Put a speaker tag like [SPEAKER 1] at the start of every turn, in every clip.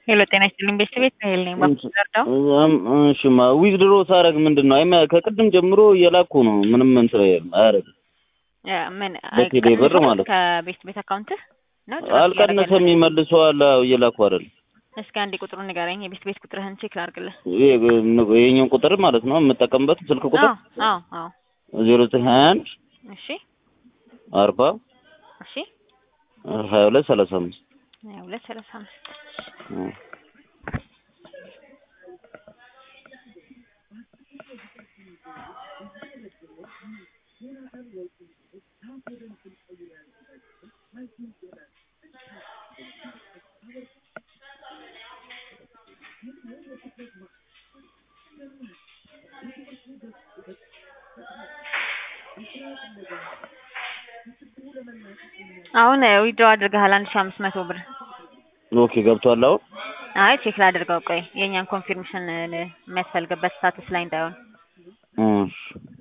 [SPEAKER 1] ሄሎ ጤና ይስጥልኝ ቤተሰቤት ሄል ነኝ ባክዳው
[SPEAKER 2] እሺማ ዊዝድሮ ሳረግ ምንድነው ከቅድም ጀምሮ እየላኩ ነው ምንም እንትን አያረግ
[SPEAKER 1] ምን
[SPEAKER 2] በቴሌ ብር ማለት
[SPEAKER 1] ከቤት ቤት አካውንት ነው
[SPEAKER 2] አልቀነሰም ይመልሰዋል እየላኩ አይደል
[SPEAKER 1] እስኪ አንዴ ቁጥሩን ንገረኝ የቤት ቤት ቁጥርህን ቼክ ላድርግልህ
[SPEAKER 2] የኛው ቁጥር ማለት ነው የምጠቀምበት ስልክ ቁጥር
[SPEAKER 1] አዎ
[SPEAKER 2] 0921
[SPEAKER 1] እሺ
[SPEAKER 2] 40
[SPEAKER 1] እሺ
[SPEAKER 2] 2235
[SPEAKER 1] 2235 አሁን ዊድሮ አድርገሃል 1500 ብር
[SPEAKER 2] ኦኬ ገብቷል አሁን
[SPEAKER 1] አይ ቼክ ላድርገው ቆይ የኛን ኮንፊርሜሽን የሚያስፈልግበት ስታተስ ላይ እንዳይሆን
[SPEAKER 2] እሺ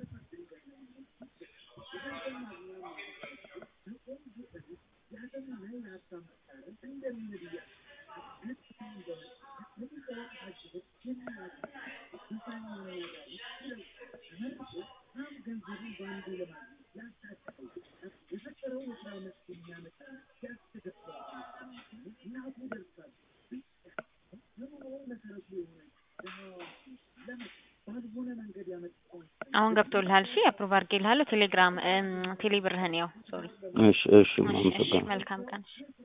[SPEAKER 1] አሁን ገብቶልሃል እሺ አፕሩቭ አድርጌልሃለሁ ቴሌግራም ቴሌብርህን ያው ሶሪ
[SPEAKER 2] እሺ መልካም ቀን